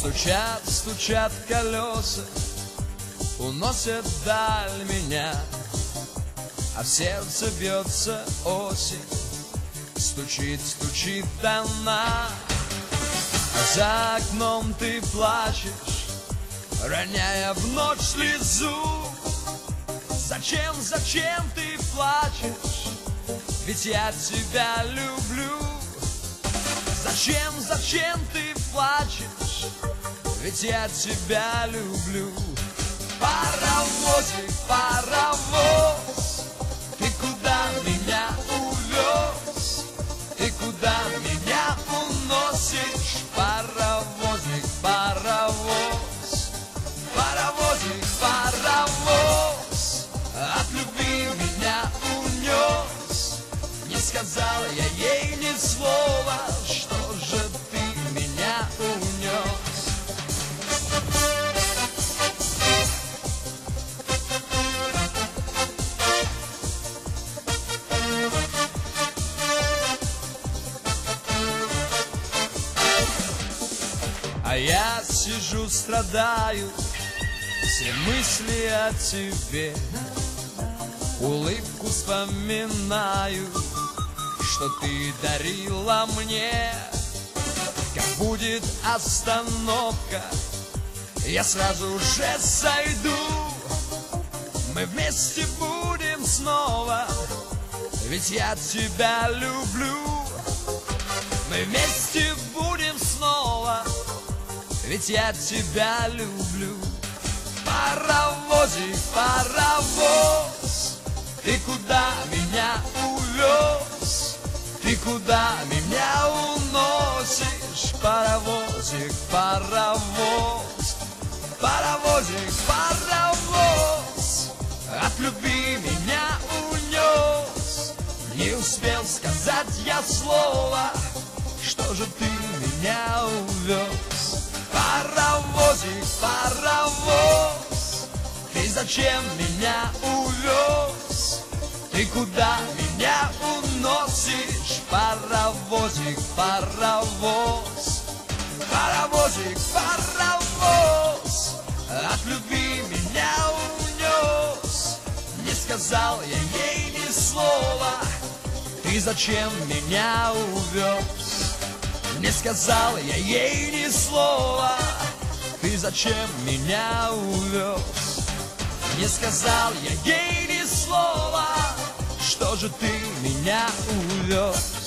Стучат, стучат колеса, уносят даль меня, а в сердце бьется осень, стучит, стучит она. А за окном ты плачешь, роняя в ночь слезу. Зачем, зачем ты плачешь? Ведь я тебя люблю. Зачем, зачем ты плачешь? Ведь я тебя люблю. Паровозик, паровоз, ты куда меня увез? Ты куда меня уносишь? Паровозик, паровоз, паровозик, паровоз, от любви меня унес. Не сказал я ей ни слова, что же ты меня унес? А я сижу, страдаю, все мысли о тебе, улыбку вспоминаю, что ты дарила мне. Как будет остановка, я сразу же сойду. Мы вместе будем снова, ведь я тебя люблю. Мы вместе будем снова, ведь я тебя люблю. Паровозик, паровоз, ты куда меня увез? Ты куда меня уносишь? Паровозик, паровоз, паровозик, паровоз, от любви меня унес. Не успел сказать я слова, что же ты меня увез? Паровозик, паровоз, ты зачем меня увез? Ты куда меня уносишь? Паровозик, паровоз, паровозик, паровоз, от любви меня унес. Не сказал я ей ни слова, ты зачем меня увез? Не сказал я ей ни слова, ты зачем меня увез? Не сказал я ей ни слова, что же ты меня увез?